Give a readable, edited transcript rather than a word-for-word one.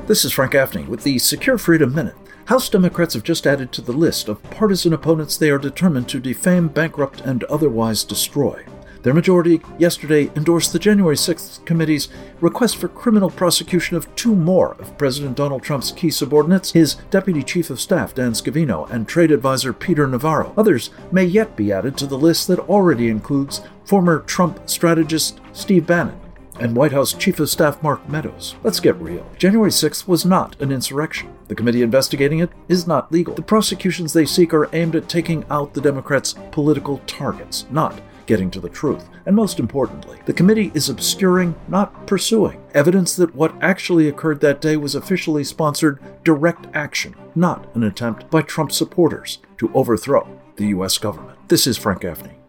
This is Frank Gaffney with the Secure Freedom Minute. House Democrats have just added to the list of partisan opponents they are determined to defame, bankrupt, and otherwise destroy. Their majority yesterday endorsed the January 6th committee's request for criminal prosecution of two more of President Donald Trump's key subordinates, his Deputy Chief of Staff Dan Scavino and Trade Advisor Peter Navarro. Others may yet be added to the list that already includes former Trump strategist Steve Bannon and White House Chief of Staff Mark Meadows. Let's get real. January 6th was not an insurrection. The committee investigating it is not legal. The prosecutions they seek are aimed at taking out the Democrats' political targets, not getting to the truth. And most importantly, the committee is obscuring, not pursuing, evidence that what actually occurred that day was officially sponsored direct action, not an attempt by Trump supporters to overthrow the U.S. government. This is Frank Gaffney.